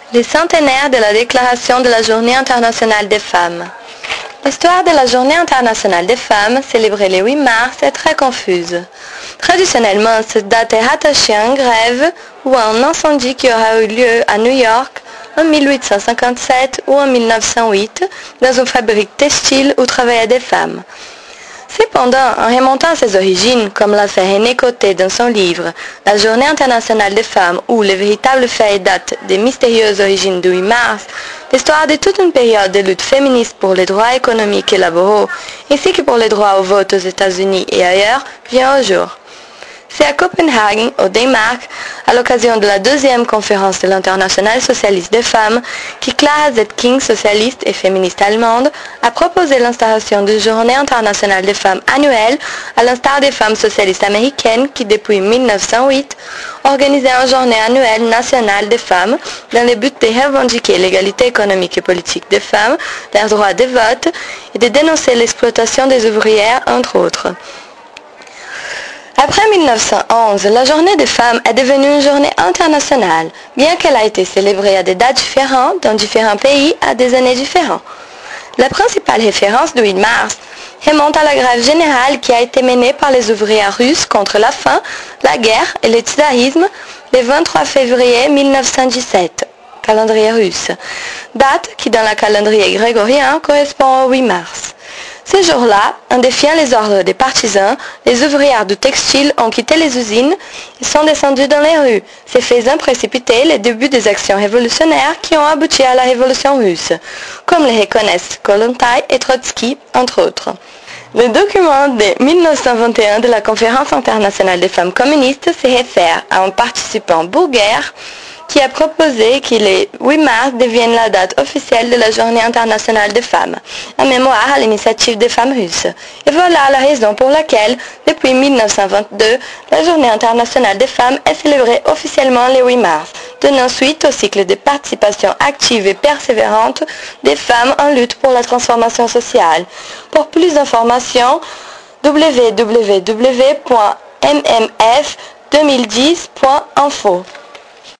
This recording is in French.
Les centenaires de la déclaration de la Journée internationale des femmes. L'histoire de la Journée internationale des femmes, célébrée le 8 mars, est très confuse. Traditionnellement, cette date est rattachée à une grève ou à un incendie qui aura eu lieu à New York en 1857 ou en 1908 dans une fabrique textile où travaillaient des femmes. Cependant, en remontant à ses origines, comme l'a fait René Coté dans son livre « La Journée internationale des femmes » où les véritables faits datent des mystérieuses origines du 8 mars, l'histoire de toute une période de lutte féministe pour les droits économiques et laboraux, ainsi que pour les droits au vote aux États-Unis et ailleurs, vient au jour. C'est à Copenhague, au Danemark, à l'occasion de la deuxième conférence de l'Internationale socialiste des femmes, que Clara Zetkin, socialiste et féministe allemande, a proposé l'instauration d'une journée internationale des femmes annuelle, à l'instar des femmes socialistes américaines qui, depuis 1908, organisaient une journée annuelle nationale des femmes dans le but de revendiquer l'égalité économique et politique des femmes, leur droit de vote et de dénoncer l'exploitation des ouvrières, entre autres. Après 1911, la journée des femmes est devenue une journée internationale, bien qu'elle a été célébrée à des dates différentes dans différents pays à des années différentes. La principale référence du 8 mars remonte à la grève générale qui a été menée par les ouvrières russes contre la faim, la guerre et le tsarisme le 23 février 1917, calendrier russe, date qui dans le calendrier grégorien correspond au 8 mars. Ce jour-là, en défiant les ordres des partisans, les ouvrières du textile ont quitté les usines et sont descendues dans les rues, se faisant précipiter le début des actions révolutionnaires qui ont abouti à la révolution russe, comme le reconnaissent Kollontai et Trotsky, entre autres. Le document de 1921 de la Conférence internationale des femmes communistes se réfère à un participant bulgare qui a proposé que le 8 mars devienne la date officielle de la Journée internationale des femmes, en mémoire à l'initiative des femmes russes. Et voilà la raison pour laquelle, depuis 1922, la Journée internationale des femmes est célébrée officiellement le 8 mars, donnant suite au cycle de participation active et persévérante des femmes en lutte pour la transformation sociale. Pour plus d'informations, www.mmf2010.info